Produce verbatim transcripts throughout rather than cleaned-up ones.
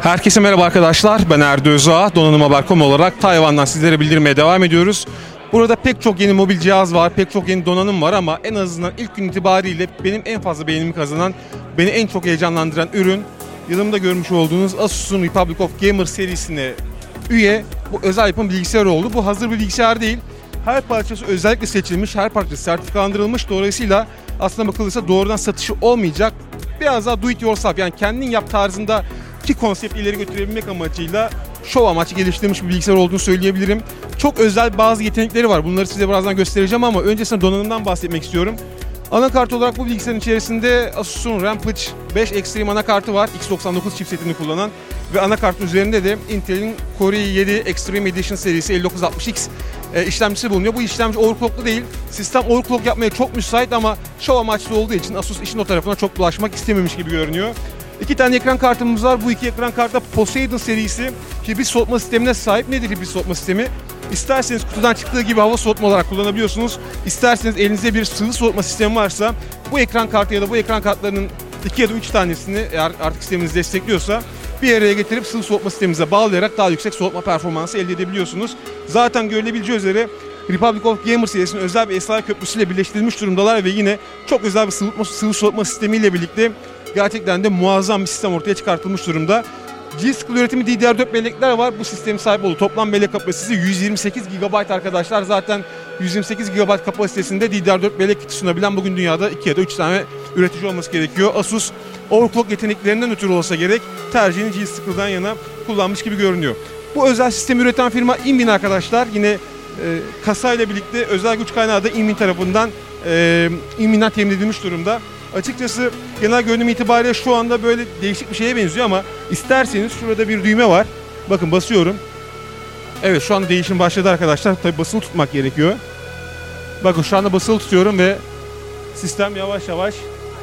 Herkese merhaba arkadaşlar, ben Erdi Özağ. Donanım Haber nokta com olarak Tayvan'dan sizlere bildirmeye devam ediyoruz. Burada pek çok yeni mobil cihaz var, pek çok yeni donanım var ama en azından ilk gün itibariyle benim en fazla beğenimi kazanan, beni en çok heyecanlandıran ürün, yanımda görmüş olduğunuz Asus'un Republic of Gamers serisine üye bu özel yapım bilgisayar oldu. Bu hazır bir bilgisayar değil. Her parçası özellikle seçilmiş, her parçası sertifikalandırılmış. Dolayısıyla aslında bakılırsa doğrudan satışı olmayacak. Biraz daha do it yourself, yani kendin yap tarzında ki konsepti ileri götürebilmek amacıyla şov amaçlı geliştirilmiş bir bilgisayar olduğunu söyleyebilirim. Çok özel bazı yetenekleri var. Bunları size birazdan göstereceğim ama öncesinde donanımdan bahsetmek istiyorum. Anakart olarak bu bilgisayarın içerisinde Asus'un Rampage beş Extreme anakartı var. X doksan dokuz chipsetini kullanan ve anakartın üzerinde de Intel'in Core i yedi Extreme Edition serisi elli dokuz altmış X e, işlemcisi bulunuyor. Bu işlemci overclocklu değil. Sistem overclock yapmaya çok müsait ama şov amaçlı olduğu için Asus işin o tarafına çok bulaşmak istememiş gibi görünüyor. İki tane ekran kartımız var. Bu iki ekran kartta Poseidon serisi hibrit soğutma sistemine sahip. Nedir hibrit soğutma sistemi? İsterseniz kutudan çıktığı gibi hava soğutma olarak kullanabiliyorsunuz. İsterseniz elinizde bir sıvı soğutma sistemi varsa bu ekran kartı ya da bu ekran kartlarının iki ya da üç tanesini eğer artık sisteminiz destekliyorsa bir araya getirip sıvı soğutma sisteminize bağlayarak daha yüksek soğutma performansı elde edebiliyorsunuz. Zaten görülebileceği üzere Republic of Gamers serisinin özel bir S R köprüsüyle birleştirilmiş durumdalar ve yine çok özel bir sıvı, sıvı soğutma sistemiyle birlikte gerçekten de muazzam bir sistem ortaya çıkartılmış durumda. G-Skill üretimi D D R dört bellekler var. Bu sistemin sahip olduğu toplam bellek kapasitesi yüz yirmi sekiz gigabayt arkadaşlar. Zaten yüz yirmi sekiz gigabayt kapasitesinde D D R dört bellek kiti sunabilen bugün dünyada iki ya da üç tane üretici olması gerekiyor. Asus overclock yeteneklerinden ötürü olsa gerek tercihini G-Skill'dan yana kullanmış gibi görünüyor. Bu özel sistemi üreten firma Inwin arkadaşlar. Yine e, kasayla birlikte özel güç kaynağı da Inwin tarafından e, Inwin'den temin edilmiş durumda. Açıkçası genel görünüm itibariyle şu anda böyle değişik bir şeye benziyor ama isterseniz şurada bir düğme var. Bakın basıyorum. Evet, şu anda değişim başladı arkadaşlar. Tabii basılı tutmak gerekiyor. Bakın şu anda basılı tutuyorum ve sistem yavaş yavaş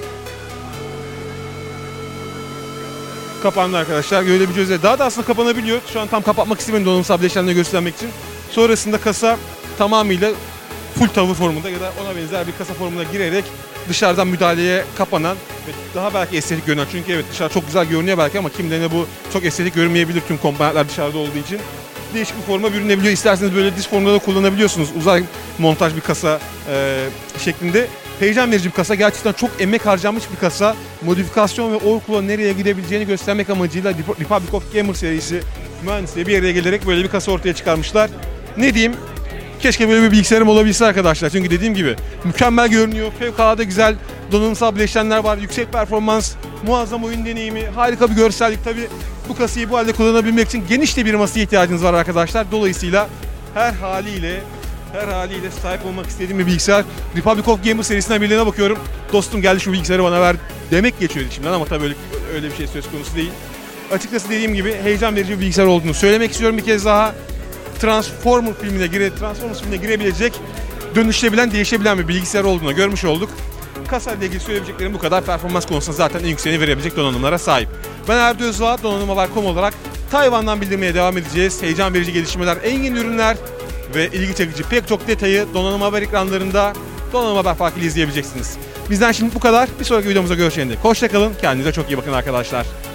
kapandı arkadaşlar. Görebileceğiniz üzere daha da aslında kapanabiliyor. Şu an tam kapatmak istemedim donanımsal bileşenleri göstermek için. Sonrasında kasa tamamıyla full tavı formunda ya da ona benzer bir kasa formuna girerek dışarıdan müdahaleye kapanan ve daha belki estetik görünen, çünkü evet dışarı çok güzel görünüyor belki ama kimlerine bu çok estetik görünmeyebilir tüm komponentler dışarıda olduğu için. Değişik bir forma bürünebiliyor. İsterseniz böyle disk formunda da kullanabiliyorsunuz. Uzay montaj bir kasa e, şeklinde. Heyecan verici bir kasa. Gerçekten çok emek harcanmış bir kasa. Modifikasyon ve overclock'un nereye gidebileceğini göstermek amacıyla Republic of Gamers serisi mühendisliği bir araya gelerek böyle bir kasa ortaya çıkarmışlar. Ne diyeyim? Keşke böyle bir bilgisayarım olabilse arkadaşlar. Çünkü dediğim gibi mükemmel görünüyor. Fevkalade güzel donanımsal bileşenler var. Yüksek performans, muazzam oyun deneyimi, harika bir görsellik. Tabii bu kasayı bu halde kullanabilmek için geniş de bir masaya ihtiyacınız var arkadaşlar. Dolayısıyla her haliyle her haliyle sahip olmak istediğim bir bilgisayar. Republic of Gamers serisinden birilerine bakıyorum. Dostum geldi şu bilgisayarı bana ver demek geçiyor içimden ama tabii öyle, öyle bir şey söz konusu değil. Açıkçası dediğim gibi heyecan verici bir bilgisayar olduğunu söylemek istiyorum bir kez daha. Transformer filmine gire, Transformers filmine girebilecek, dönüşebilen, değişebilen bir bilgisayar olduğunu görmüş olduk. Kasa ile ilgili söyleyebileceklerim bu kadar. Performans konusunda zaten en yükseğini verebilecek donanımlara sahip. Ben Erdi Özağ, Donanım Haber nokta com olarak Tayvan'dan bildirmeye devam edeceğiz. Heyecan verici gelişmeler, en yeni ürünler ve ilgi çekici pek çok detayı Donanım Haber ekranlarında Donanım Haber Farkı ile izleyebileceksiniz. Bizden şimdi bu kadar. Bir sonraki videomuzda görüşene dek hoşça kalın. Kendinize çok iyi bakın arkadaşlar.